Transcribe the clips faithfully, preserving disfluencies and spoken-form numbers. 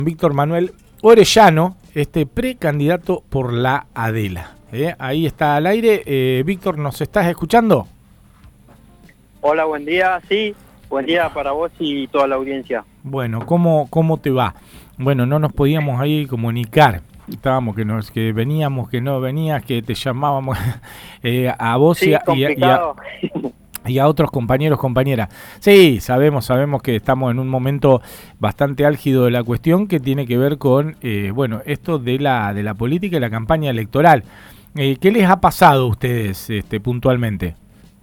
Víctor Manuel Orellano, este precandidato por la Adela. ¿Eh? Ahí está al aire. Eh, Víctor, ¿nos estás escuchando? Hola, buen día. Sí, buen día para vos y toda la audiencia. Bueno, ¿cómo, cómo te va? Bueno, no nos podíamos ahí comunicar. Estábamos que nos que veníamos, que no venías, que te llamábamos eh, a vos sí, y, a, y, a, y, a, y a otros compañeros, compañeras. Sí, sabemos, sabemos que estamos en un momento bastante álgido de la cuestión que tiene que ver con, eh, bueno, esto de la de la política y la campaña electoral. Eh, ¿Qué les ha pasado a ustedes este, puntualmente?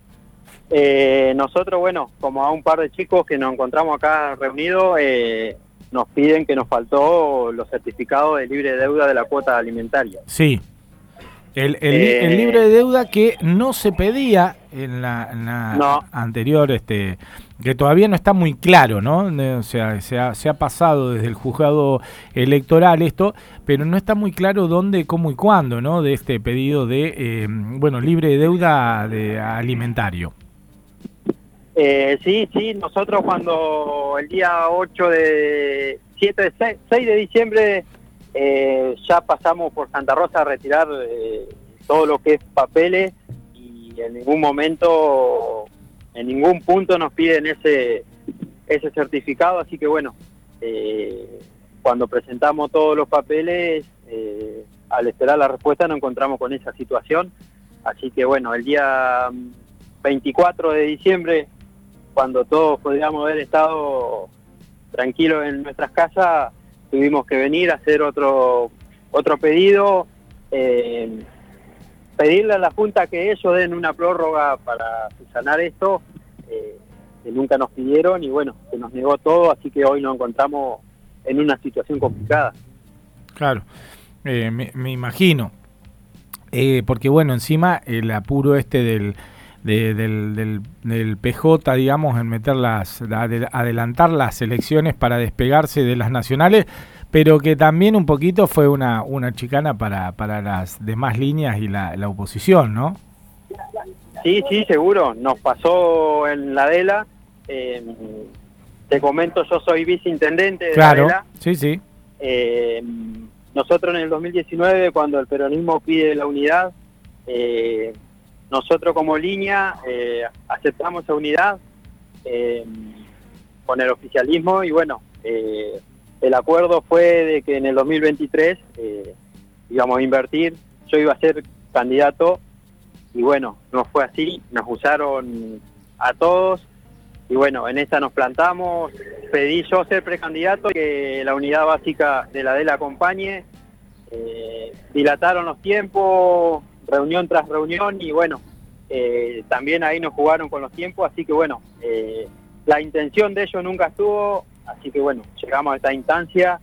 Eh, nosotros, bueno, como a un par de chicos que nos encontramos acá reunidos, eh, nos piden que nos faltó los certificados de libre deuda de la cuota alimentaria. Sí, el, el, eh, el libre de deuda que no se pedía en la, en la no. anterior, este, que todavía no está muy claro, ¿no? O sea, se ha, se ha pasado desde el juzgado electoral esto, pero no está muy claro dónde, cómo y cuándo, ¿no? De este pedido de, eh, bueno, libre de deuda de alimentario. Eh, sí, sí, nosotros cuando el día ocho de, siete de seis de diciembre eh, ya pasamos por Santa Rosa a retirar eh, todo lo que es papeles y en ningún momento, en ningún punto nos piden ese, ese certificado, así que bueno, eh, cuando presentamos todos los papeles, eh, al esperar la respuesta nos encontramos con esa situación, así que bueno, el día veinticuatro de diciembre, cuando todos podríamos haber estado tranquilos en nuestras casas, tuvimos que venir a hacer otro otro pedido, eh, pedirle a la Junta que ellos den una prórroga para subsanar esto, eh, que nunca nos pidieron y bueno, se nos negó todo, así que hoy nos encontramos en una situación complicada. Claro, eh, me, me imagino, eh, porque bueno, encima el apuro este del... De, del, del, del P J, digamos, en meter las, adelantar las elecciones para despegarse de las nacionales, pero que también un poquito fue una, una chicana para, para las demás líneas y la, la oposición, ¿no? Sí, sí, seguro, nos pasó en la Adela, eh, te comento, yo soy viceintendente de claro, la Adela. Sí, sí. Eh, nosotros en el dos mil diecinueve, cuando el peronismo pide la unidad, eh, nosotros como línea eh, aceptamos esa unidad eh, con el oficialismo y bueno, eh, el acuerdo fue de que en el dos mil veintitrés eh, íbamos a invertir, yo iba a ser candidato y bueno, no fue así, nos usaron a todos y bueno, en esta nos plantamos, pedí yo ser precandidato y que la unidad básica de la Adela acompañe, eh, dilataron los tiempos, reunión tras reunión y bueno, eh, también ahí nos jugaron con los tiempos, así que bueno, eh, la intención de ellos nunca estuvo, así que bueno, llegamos a esta instancia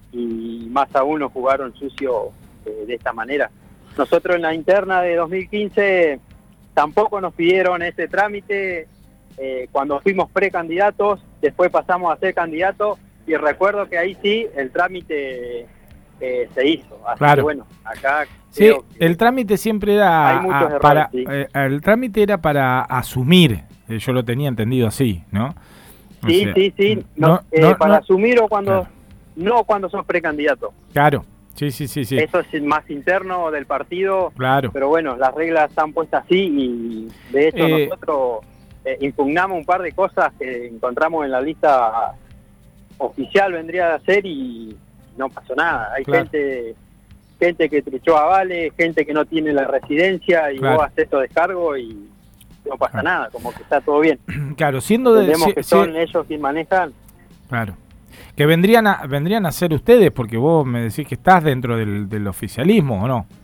y más aún nos jugaron sucio eh, de esta manera. Nosotros en la interna de dos mil quince tampoco nos pidieron este trámite, eh, cuando fuimos precandidatos, después pasamos a ser candidatos y recuerdo que ahí sí el trámite Eh, se hizo, así claro. que bueno, acá sí, el trámite siempre era hay muchos a, errores, para sí. eh, el trámite era para asumir, eh, yo lo tenía entendido así, ¿no? O sí, sea, sí, sí, no, no, eh, no, para no, asumir o cuando claro. no cuando sos precandidato. Claro, sí, sí, sí, sí. Eso es más interno del partido, claro. Pero bueno, las reglas están puestas así y de hecho eh, nosotros eh, impugnamos un par de cosas que encontramos en la lista oficial, vendría a ser y no pasó nada. Hay claro. gente gente que truchó avales, gente que no tiene la residencia y claro. vos haces estos descargos y no pasa claro. nada, como que está todo bien. Claro, siendo de... Entendemos si, que son si, ellos quienes manejan. Claro. Que vendrían a vendrían a ser ustedes, porque vos me decís que estás dentro del, del oficialismo, ¿o no?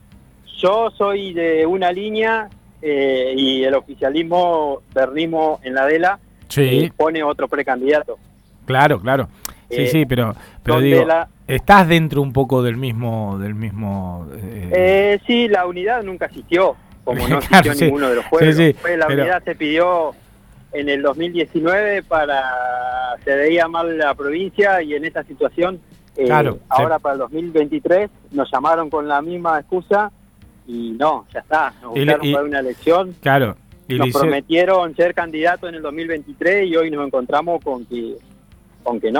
Yo soy de una línea eh, y el oficialismo, pernismo en la Adela, sí. eh, pone otro precandidato. Claro, claro. Sí, eh, sí, pero, pero digo, la... estás dentro un poco del mismo... del mismo eh... Eh, sí, la unidad nunca existió, como no existió claro, sí. ninguno de los pueblos. Sí, sí, la pero... unidad se pidió en el dos mil diecinueve para... se veía mal la provincia y en esa situación, eh, claro, ahora sí. para el dos mil veintitrés nos llamaron con la misma excusa y no, ya está, nos buscaron y, y, para una elección. Claro. Y nos prometieron ser candidato en el dos mil veintitrés y hoy nos encontramos con que, con que no.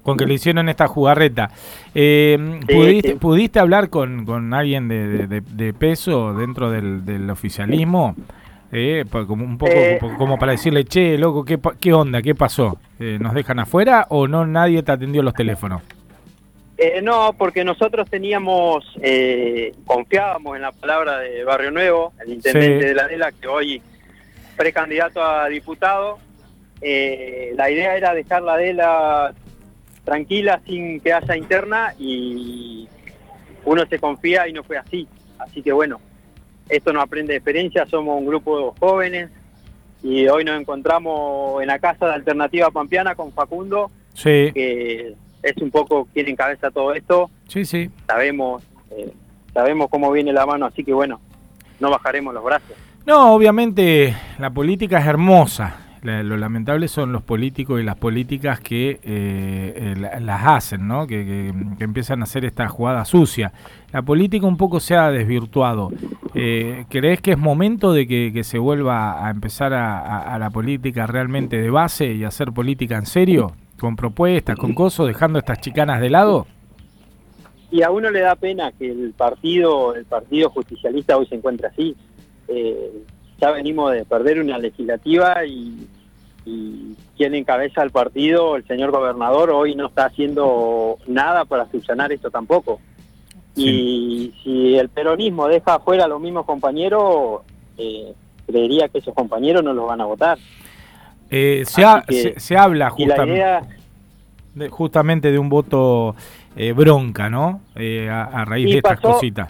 con que le hicieron esta jugarreta. Eh, Sí, ¿pudiste, sí. ¿Pudiste hablar con, con alguien de, de, de peso dentro del, del oficialismo? Eh, pa- como un poco Eh, como, como para decirle, che, loco, ¿qué, pa- qué onda? ¿Qué pasó? Eh, ¿Nos dejan afuera o no nadie te atendió los teléfonos? Eh, no, porque nosotros teníamos, eh, confiábamos en la palabra de Barrio Nuevo, el intendente Sí. de la Adela, que hoy precandidato a diputado. Eh, la idea era dejar la Adela tranquila sin que haya interna y uno se confía y no fue así. Así que bueno, esto nos aprende de experiencia, somos un grupo de jóvenes y hoy nos encontramos en la Casa de Alternativa Pampeana con Facundo, Sí, que es un poco quien encabeza todo esto. sí, sí. Sabemos eh, sabemos cómo viene la mano, así que bueno, no bajaremos los brazos. No, obviamente la política es hermosa. La- lo lamentable son los políticos y las políticas que eh, eh, la- las hacen, ¿no? Que, que- que empiezan a hacer esta jugada sucia. La política un poco se ha desvirtuado. Eh, ¿Crees que es momento de que, que se vuelva a empezar a, a- a la política realmente de base y hacer política en serio? Con propuestas, con cosas, dejando estas chicanas de lado. Y a uno le da pena que el partido el partido justicialista hoy se encuentre así. Eh, ya venimos de perder una legislativa y, y quien encabeza el partido, el señor gobernador, hoy no está haciendo nada para subsanar esto tampoco. Sí. Y si el peronismo deja afuera a los mismos compañeros, eh, creería que esos compañeros no los van a votar. Eh, se, Así ha- que, se, se habla y la justamente idea, de, justamente de un voto eh, bronca, ¿no? Eh, a, a raíz Y de estas pasó- cositas.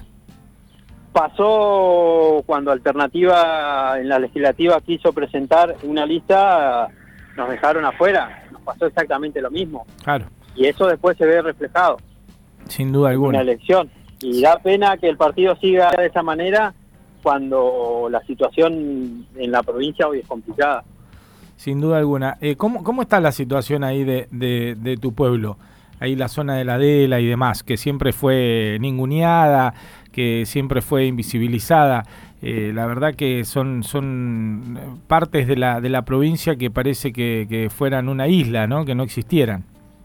pasó cuando Alternativa en la legislativa quiso presentar una lista, nos dejaron afuera, nos pasó exactamente lo mismo. Claro, Y eso después se ve reflejado sin duda en una alguna. elección. Y da pena que el partido siga de esa manera cuando la situación en la provincia hoy es complicada. Sin duda alguna. Eh, ¿cómo, ¿Cómo está la situación ahí de, de, de tu pueblo? Ahí la zona de la Adela y demás, que siempre fue ninguneada, que siempre fue invisibilizada. Eh, la verdad que son, son partes de la, de la provincia que parece que, que fueran una isla, ¿no? Que no existieran.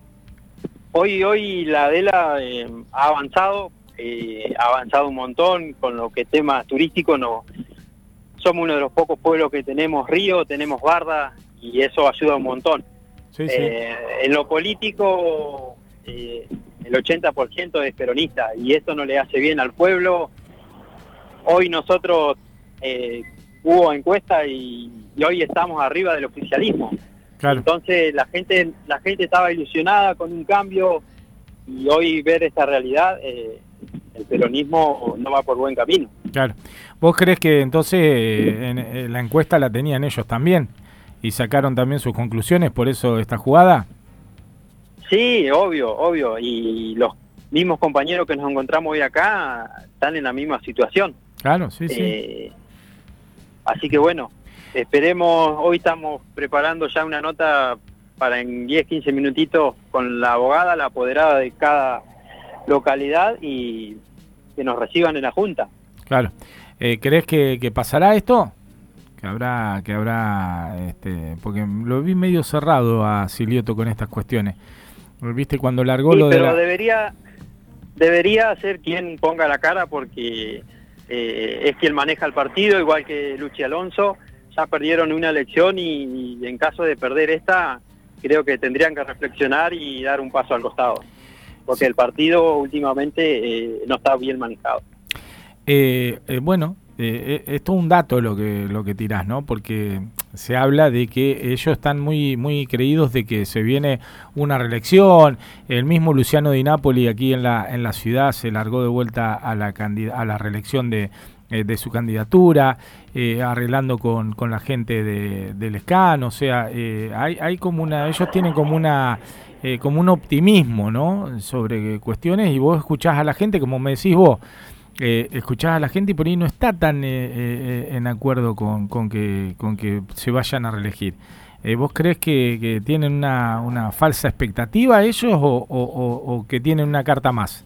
Hoy hoy la Adela eh, ha avanzado, eh, ha avanzado un montón con lo que es tema turístico. No, somos uno de los pocos pueblos que tenemos río, tenemos barda y eso ayuda un montón. Sí, sí. Eh, en lo político, eh, el ochenta por ciento es peronista y esto no le hace bien al pueblo. Hoy nosotros eh, hubo encuesta y, y hoy estamos arriba del oficialismo. Claro. Entonces la gente la gente estaba ilusionada con un cambio y hoy ver esta realidad, eh, el peronismo no va por buen camino. Claro. ¿Vos crees que entonces eh, en, en la encuesta la tenían ellos también y sacaron también sus conclusiones por eso esta jugada? Sí, obvio, obvio. Y los mismos compañeros que nos encontramos hoy acá están en la misma situación. Claro, sí, sí. Eh, así que bueno, esperemos, hoy estamos preparando ya una nota para en diez, quince minutitos con la abogada, la apoderada de cada localidad y que nos reciban en la Junta. Claro. Eh, ¿Crees que, que pasará esto? Que habrá, que habrá, este, porque lo vi medio cerrado a Silioto con estas cuestiones. ¿Viste cuando largó Sí, lo de pero la... debería debería ser quien ponga la cara porque eh, es quien maneja el partido, igual que Luchi Alonso. Ya perdieron una elección y, y en caso de perder esta, creo que tendrían que reflexionar y dar un paso al costado, porque Sí. el partido últimamente eh, no está bien manejado. Eh, eh, bueno, eh, eh, esto es un dato lo que lo que tirás, ¿no? Porque se habla de que ellos están muy muy creídos de que se viene una reelección. El mismo Luciano Di Napoli aquí en la en la ciudad se largó de vuelta a la candid- a la reelección de eh, de su candidatura, eh, arreglando con, con la gente de, del Escano. O sea, eh, hay hay como una, ellos tienen como una eh, como un optimismo, ¿no? Sobre cuestiones y vos escuchás a la gente, como me decís vos. Eh, escuchás a la gente y por ahí no está tan eh, eh, en acuerdo con, con que con que se vayan a reelegir. Eh, ¿Vos crees que, que tienen una, una falsa expectativa ellos o, o, o, o que tienen una carta más?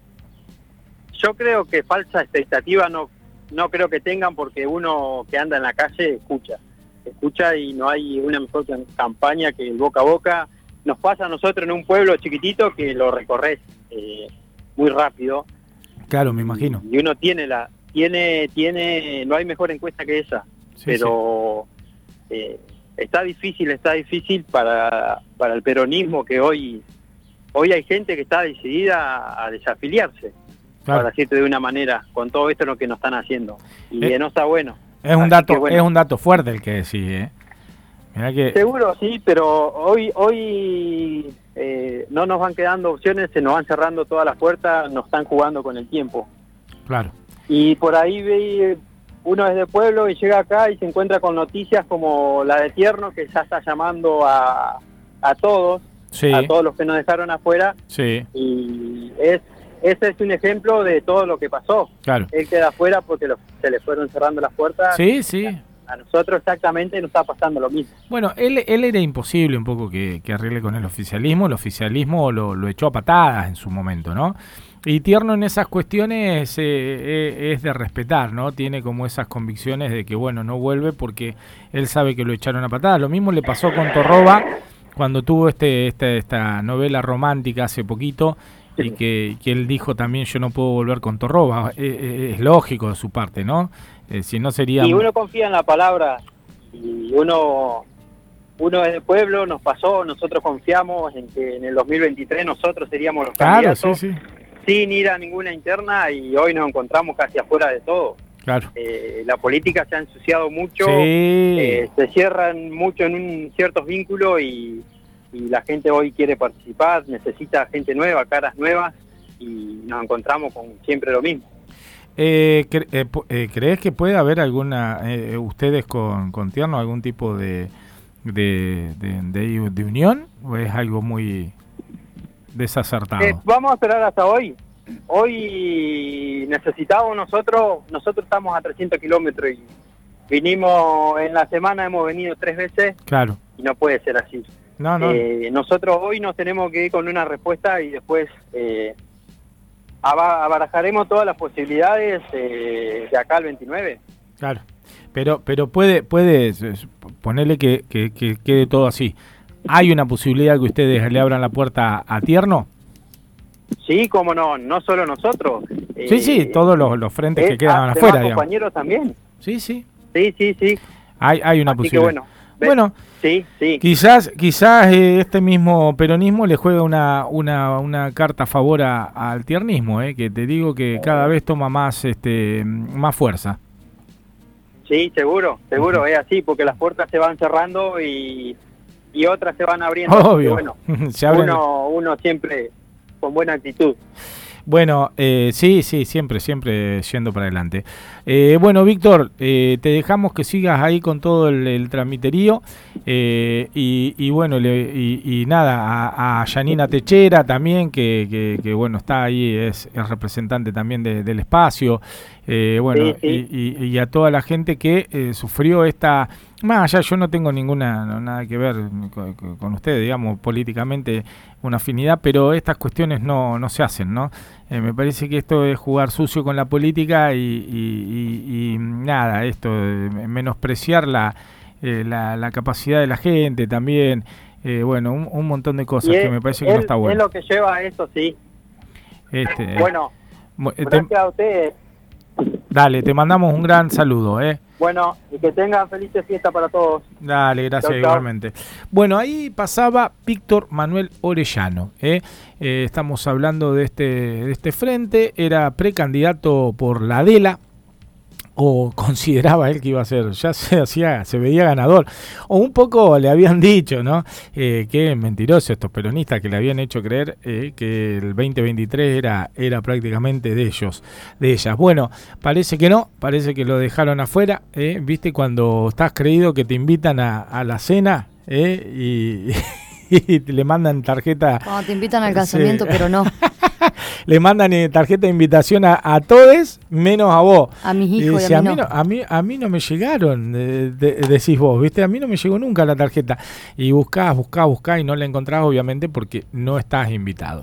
Yo creo que falsa expectativa no no creo que tengan, porque uno que anda en la calle escucha, escucha y no hay una mejor campaña que el boca a boca. nos pasa a nosotros en un pueblo chiquitito que lo recorres eh, muy rápido. Claro, me imagino. Y uno tiene la, tiene, tiene, no hay mejor encuesta que esa, sí, pero sí. Eh, está difícil, está difícil para, para el peronismo, que hoy, hoy hay gente que está decidida a desafiliarse, claro, para decirte de una manera, con todo esto lo que nos están haciendo, y eh, no está bueno. Es un dato, bueno, es un dato fuerte el que decís, ¿eh? Mirá que... Seguro, sí, pero hoy, hoy eh, no nos van quedando opciones, se nos van cerrando todas las puertas, nos están jugando con el tiempo. Claro. Y por ahí ve, uno es de pueblo y llega acá y se encuentra con noticias como la de Tierno, que ya está llamando a, a todos, sí, a todos los que nos dejaron afuera. Sí. Y es ese es un ejemplo de todo lo que pasó. Claro. Él queda afuera porque lo, se le fueron cerrando las puertas. Sí, sí. A nosotros exactamente nos está pasando lo mismo. Bueno, él, él era imposible un poco que, que arregle con el oficialismo. El oficialismo lo, lo echó a patadas en su momento, ¿no? Y Tierno en esas cuestiones eh, eh, es de respetar, ¿no? Tiene como esas convicciones de que, bueno, no vuelve porque él sabe que lo echaron a patadas. Lo mismo le pasó con Torroba cuando tuvo este, este esta novela romántica hace poquito, y que, que él dijo también, yo no puedo volver con Torroba. Eh, eh, es lógico de su parte, ¿no? Eh, si no sería... Y uno confía en la palabra, y uno uno es de pueblo, nos pasó, nosotros confiamos en que en el dos mil veintitrés nosotros seríamos los claro, candidatos, sí, sí, sin ir a ninguna interna, y hoy nos encontramos casi afuera de todo. Claro. Eh, la política se ha ensuciado mucho, sí. eh, se cierran mucho en un ciertos vínculos, y, y la gente hoy quiere participar, necesita gente nueva, caras nuevas, y nos encontramos con siempre lo mismo. Eh, cre eh, eh, ¿Crees que puede haber alguna, eh, ustedes con, con Tierno, algún tipo de de, de, de, de unión, o es algo muy desacertado? Eh, vamos a esperar hasta hoy. Hoy necesitamos nosotros, nosotros estamos a trescientos kilómetros y vinimos en la semana, hemos venido tres veces. Claro. Y no puede ser así. No, no. Eh, nosotros hoy nos tenemos que ir con una respuesta y después... Eh, abarajaremos todas las posibilidades eh, de acá al veintinueve. Claro, pero pero puede puede ponerle que, que, que quede todo así. ¿Hay una posibilidad que ustedes le abran la puerta a Tierno? Sí, cómo no, no solo nosotros. Eh, sí, sí, todos los, los frentes eh, que quedan afuera, digamos. Compañeros también. Sí, sí. Sí, sí, sí. Hay, hay una así posibilidad. Que bueno. Bueno, sí, sí. quizás quizás eh, este mismo peronismo le juega una una, una carta a favor a, al tiernismo, eh, que te digo que cada vez toma más este más fuerza. Sí, seguro, seguro, uh-huh. Es así, porque las puertas se van cerrando y, y otras se van abriendo. Obvio. Bueno, uno, uno siempre con buena actitud. Bueno, eh, sí, sí, siempre, siempre yendo para adelante. Eh, bueno, Víctor, eh, te dejamos que sigas ahí con todo el, el tramiterío eh, y, y bueno, le, y, y nada, a, a Yanina Techera también, que, que, que bueno, está ahí, es, es representante también de, del espacio, eh, bueno, sí, sí. Y, y, y a toda la gente que eh, sufrió esta... Más allá, yo no tengo ninguna no, nada que ver con, con ustedes, digamos, políticamente una afinidad, pero estas cuestiones no, no se hacen, ¿no? Eh, me parece que esto es jugar sucio con la política y, y, y, y nada, esto, eh, menospreciar la, eh, la, la capacidad de la gente también, eh, bueno, un, un montón de cosas es, que me parece que es, no está bueno. Es lo que lleva a esto, sí. Este, bueno, eh, gracias te, a ustedes. Dale, te mandamos un gran saludo, ¿eh? Bueno, y que tengan felices fiestas para todos. Dale, gracias, chau, igualmente. Chau. Bueno, ahí pasaba Víctor Manuel Orellano. ¿eh? Eh, estamos hablando de este, de este frente. Era precandidato por la Adela, o consideraba él que iba a ser, ya se hacía, se veía ganador, o un poco le habían dicho, ¿no? Eh, que mentiroso estos peronistas que le habían hecho creer eh, que el veinte veintitrés era, era prácticamente de ellos, de ellas. Bueno, parece que no, parece que lo dejaron afuera, eh, viste cuando estás creído que te invitan a, a la cena, eh, y, y le mandan tarjeta. Cuando te invitan al casamiento, sí. Pero no. Le mandan eh, tarjeta de invitación a, a todos, menos a vos. A mis hijos y, y a mí, a, mí no. no, a, mí, a mí no me llegaron, eh, de, decís vos, ¿viste? A mí no me llegó nunca la tarjeta. Y buscás, buscás, buscás y no la encontrás, obviamente, porque no estás invitado.